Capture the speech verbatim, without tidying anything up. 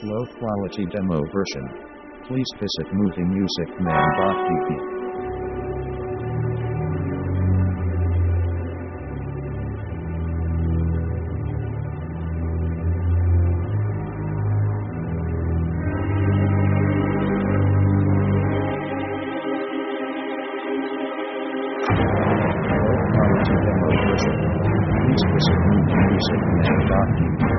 Low quality demo version. Please visit movie music man dot d b. Low quality demo version. Please visit movie music man dot d b.